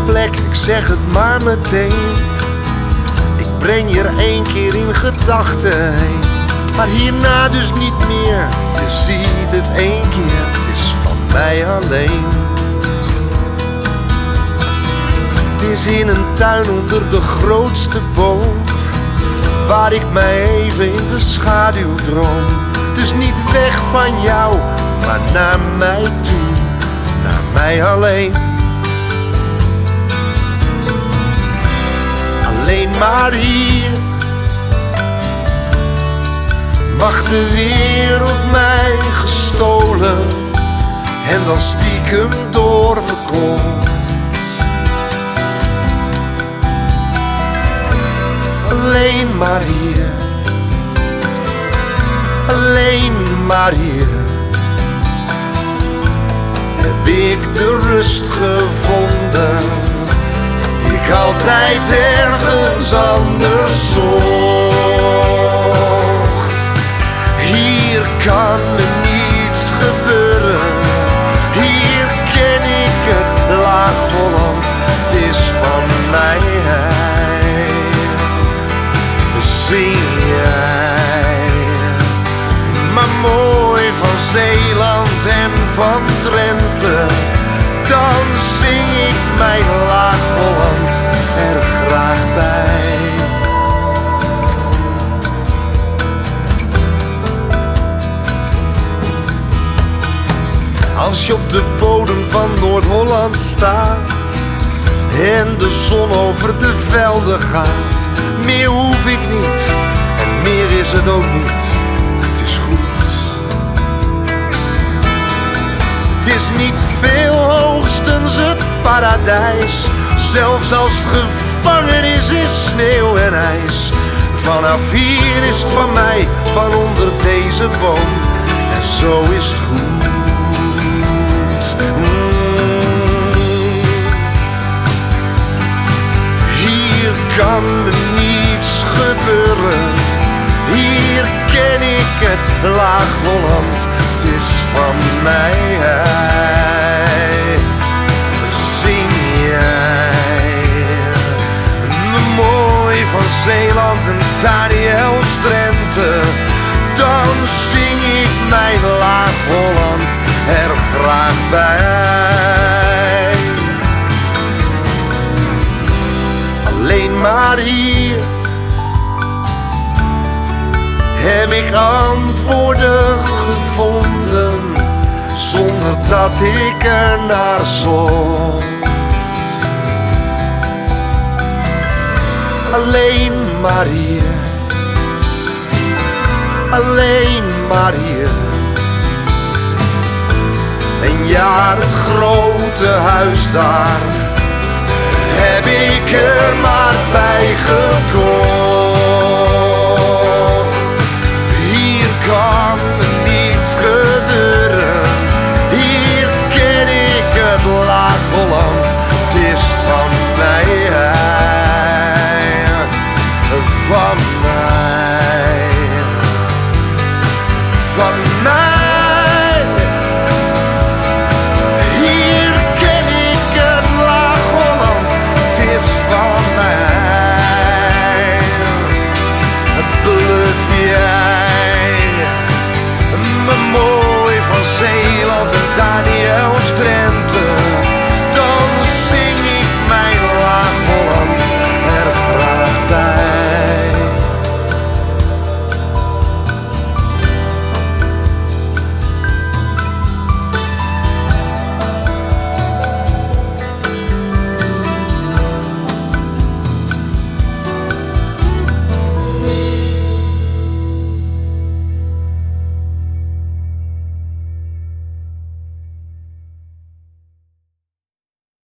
plek, ik zeg het maar meteen. Ik breng je er 1 keer in gedachten heen, maar hierna dus niet meer. Je ziet het 1 keer, het is van mij alleen. Het is in een tuin onder de grootste boom, waar ik mij even in de schaduw droom. Dus niet weg van jou, maar naar mij toe, naar mij alleen. Alleen maar hier mag de wereld mij gestolen en dan stiekem doorverkocht. Alleen maar hier, alleen maar hier heb ik de rust gevonden die ik altijd ergens anders zocht. Hier kan me niets gebeuren, hier ken ik het Laag-Holland, het is van mij. Zing jij maar mooi van Zeeland en van Drenthe, dan zing ik mijn Laag-Holland er graag bij. Als je op de bodem van Noord-Holland staat en de zon over de velden gaat, meer hoef ik niet en meer is het ook niet. Het is goed. Het is niet veel, hoogstens het paradijs. Zelfs als het gevangenis is, sneeuw en ijs. Vanaf hier is het van mij, van onder deze boom. En zo is het goed. Hier kan me niets gebeuren, hier ken ik het Laag-Holland, het is van mij. Zing jij me mooi van Zeeland en Daniels Drenthe, dan zing ik mijn Laag-Holland er graag bij. Alleen maar hier heb ik antwoorden gevonden, zonder dat ik er naar zocht. Alleen maar hier, alleen maar hier. En ja, het grote huis daar heb ik er maar bij gekocht. Hier kan me niets gebeuren, hier ken ik het Laag-Holland, het is van mij, van mij, van mij.